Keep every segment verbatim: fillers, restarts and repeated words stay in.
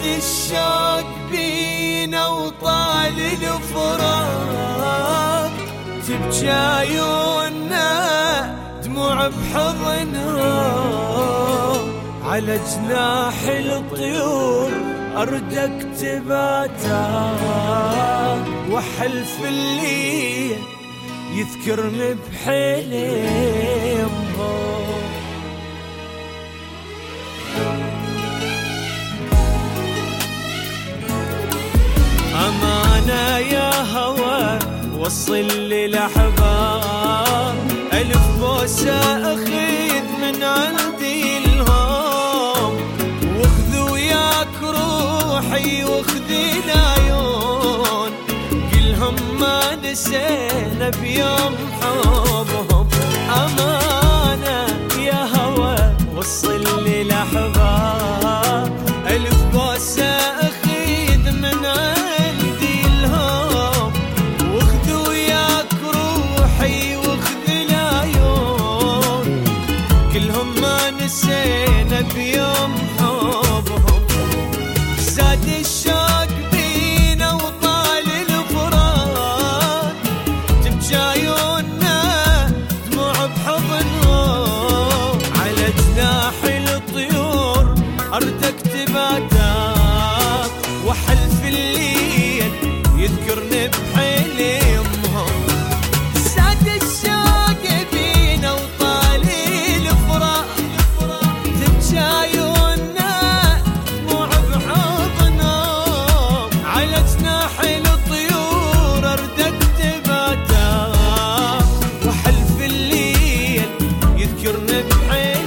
الشوق بينا وطال الفراق، تبكي عيوننا دموع بحضنها، على جناح الطيور أردك تباتا، وحلف الليل يذكرني بحلمها. أمانة يا هوى وصل للأحباب، ألف بوسة أخذ من عندي الهام، واخذ وياك روحي واخذ العيون، كلهم ما نسينا بيوم حبهم. أمانة يا هوى وصل للأحباب، ألف بوسة أخذ من عندي الهام، واخذ وياك روحي واخذ العيون، كلهم ما نسينا بيوم حبهم. زاد الشوق بينا وطال الفراق، تبكي عيوننا دموع بحضنهم، على جناح الطيور أردك تباتا، وحلف الليل يذكرني بحلمهم. زاد الشوق بينا وطال الفراق، تبكي عيوننا دموع بحضنهم، على جناح الطيور أردك تباتا، وحلف الليل يذكرني بحلمهم.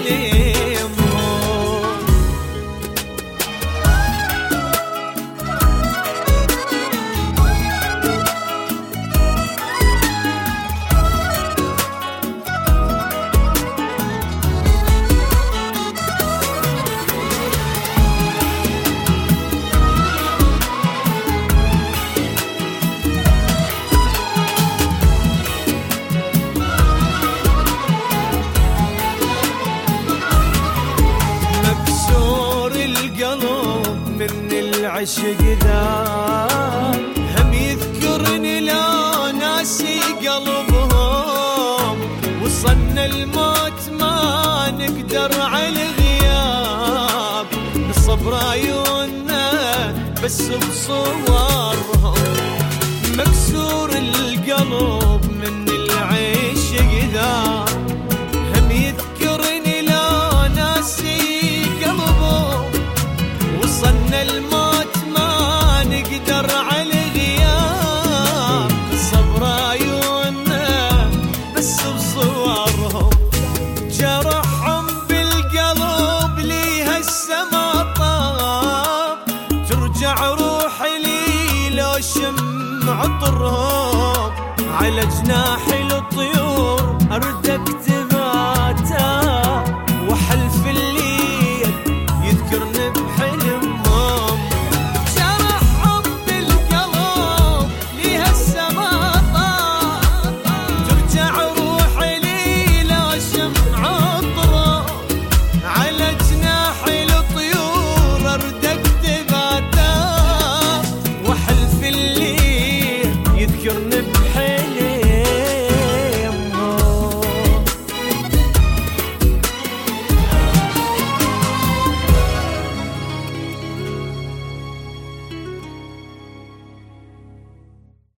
من العشق ذا هم يذكرني لو ناسي قلبهم، وصلنا الموت ما نقدر على الغياب، نصبر عيوننا بس بصورهم. مكسور القلب من العشق ذا هم يذكرني لو ناسي قلبهم، وصلنا الموت ما نقدر على غياب، صبر عيوننا بس بصورهم. جرحهم بالقلب ليها السما طاب، ترجع روحي لي لو شم عطرهم، على جناح الطيور أردك تباتا،